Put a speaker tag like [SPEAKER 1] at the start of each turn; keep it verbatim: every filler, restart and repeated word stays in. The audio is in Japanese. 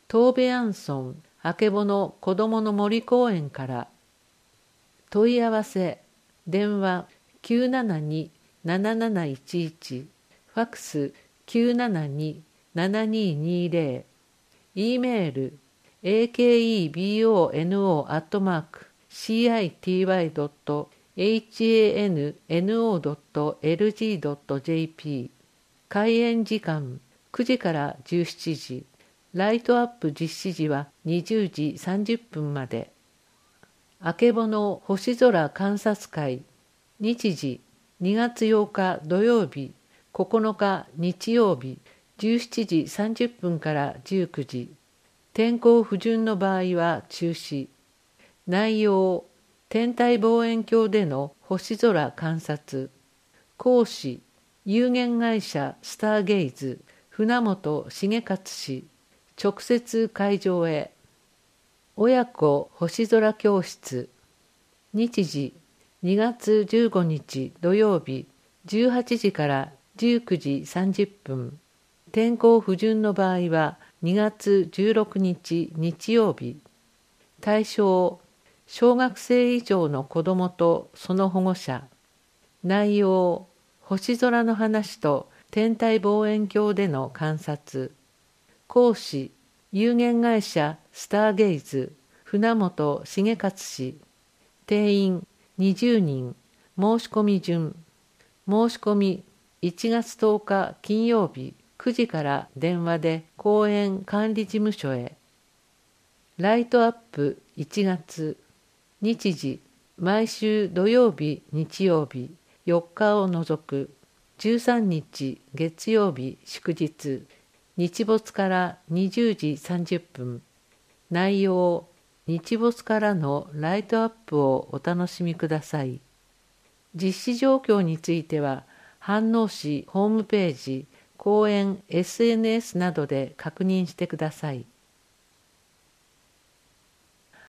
[SPEAKER 1] 東部アンソンあけぼの子どもの森公園から。問い合わせ電話 きゅうななに なななないちいち、ファックス きゅうななに ななににぜろ、E メール エーケーイービーオーエヌオー アットマーク シーアイティーワイ ドット エイチエーエヌエヌオー ドット エルジー ドット ジェーピー。 開演時間くじからじゅうしちじ、ライトアップ実施時はにじゅうじさんじゅっぷんまで。あけぼの星空観察会、日時にがつようか土曜日、ここのか日曜日、じゅうしちじさんじゅっぷんからじゅうくじ。天候不順の場合は中止。内容、天体望遠鏡での星空観察。講師、有限会社スターゲイズ、船本重勝氏。直接会場へ。親子星空教室。日時にがつじゅうごにち土曜日、じゅうはちじからじゅうくじさんじゅっぷん。天候不順の場合はにがつじゅうろくにち日曜日。対象、小学生以上の子どもとその保護者。内容、星空の話と天体望遠鏡での観察。講師、有限会社スターゲイズ、船本重勝氏。定員にじゅうにん。申し込み順。申し込みいちがつとおか金曜日くじから電話で公園管理事務所へ。ライトアップいちがつ。日時、毎週土曜日日曜日よっかを除く。じゅうさんにち月曜日祝日。日没からにじゅうじさんじゅっぷん。内容、日没からのライトアップをお楽しみください。実施状況については、飯能市ホームページ、公園 エスエヌエス などで確認してください。